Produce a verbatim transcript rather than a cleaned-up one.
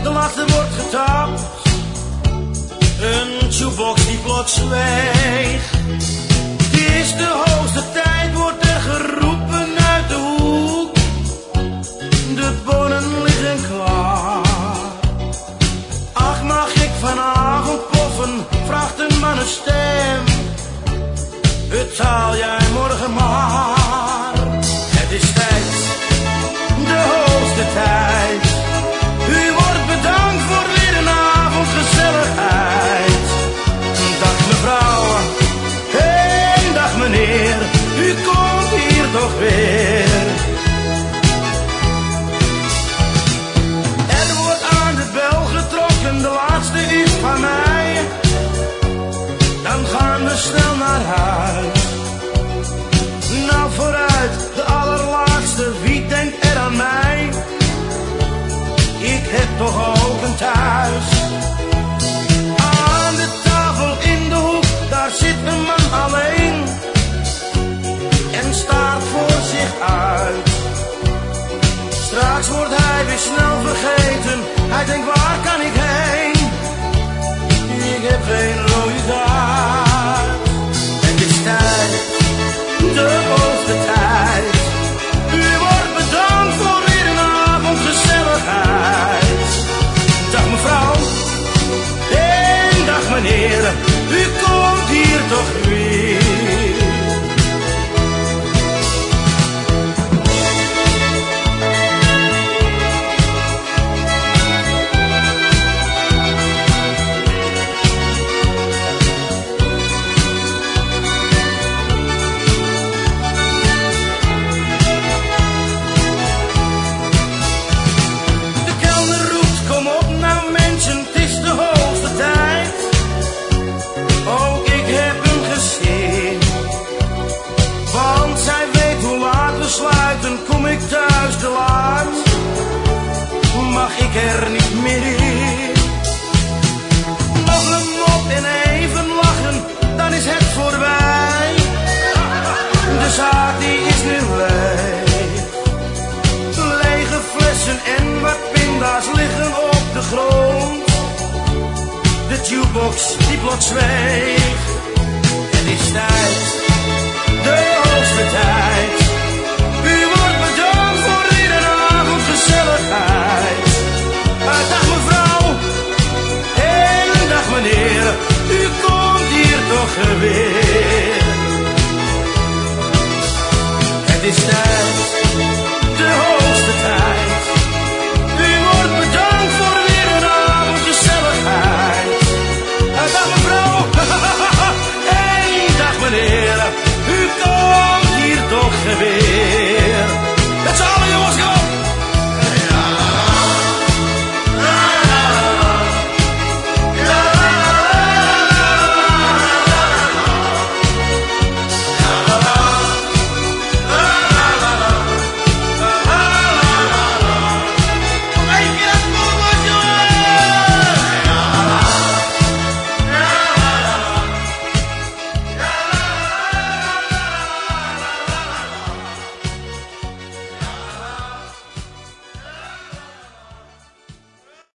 De laatste wordt getapt. Een jukebox die plots zweeg. Het is de hoogste tijd, wordt er geroepen uit de hoek. De bonen liggen klaar. Ach, mag ik vanavond poffen, vraagt een mannenstem. Betaal jij morgen maar. Het is tijd, de hoogste tijd. U wordt bedankt voor weer een avond gezelligheid. Dag mevrouw, en dag meneer, u komt hier toch weer. Er wordt aan de bel getrokken, de laatste is van mij. Dan gaan we snel naar huis. Nou vooruit, de allerlaatste, wie denkt er aan mij? Ik heb toch ook een thuis. Aan de tafel in de hoek, daar zit een man alleen. En staart voor zich uit. Straks wordt hij weer snel vergeten. Hij denkt, waar kan ik heen? Ik heb geen rode kaart. Het is tijd, de hoogste tijd. U wordt bedankt voor weer een avond gezelligheid. Dag mevrouw, en dag meneer, u komt hier toch weer. Kom ik thuis te laat, mag ik er niet meer in. Nog een mop en even lachen, dan is het voorbij. De zaak die is nu leeg. Lege flessen en wat pinda's liggen op de grond. De jukebox die plots zweeg. Het is tijd, de hoogste tijd. Dag mevrouw, en dag meneer, u komt hier toch weer. Het is tijd.